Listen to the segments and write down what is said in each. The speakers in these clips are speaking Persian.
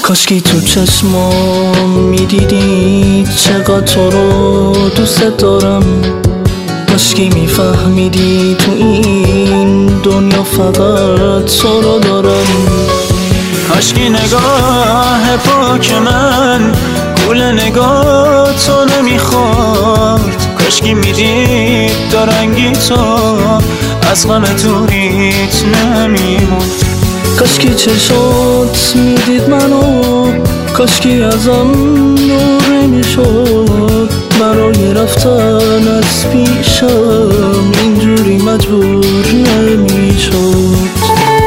کاشکی تو چشمام میدیدی چقدر تو رو دوست دارم، کاشکی میفهمیدی تو این دنیا فقط تو رو دارم. کاشکی نگاه پاک من گول نگاه تو نمیخورد، کاشکی میدید دارنگی تو از غم دوریت نمیموند. کاشکی چشات میدید منو، کاشکی ازم نور میشد، برای رفتن از پیشم اینجوری مجبور نمیشد.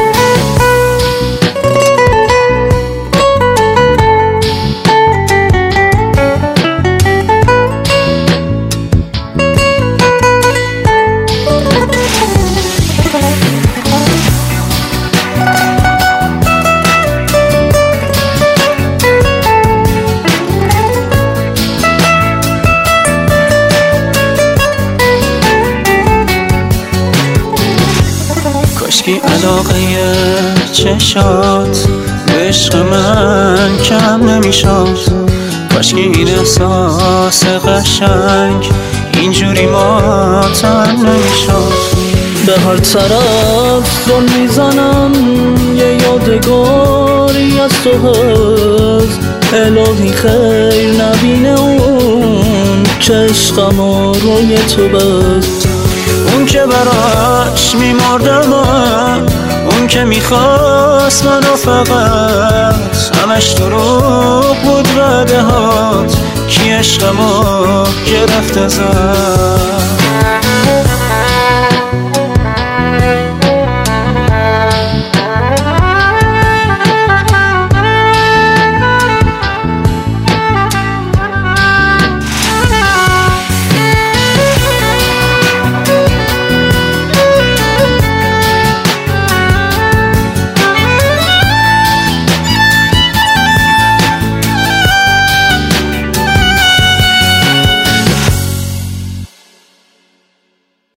کاشکی علاقه چشات به عشق من کم نمیشد، کاشکی این احساس قشنگ اینجوری ماتم نمیشد. به هر طرف زل میزنم یه یادگاری از تو هست، الهی خیر نبینه اون که عشقم روی تو بست. اون که براش میمردم، اون که میخواست منو فقط، همش دروغ بود وعده هات کی عشقمو گرفت ازم.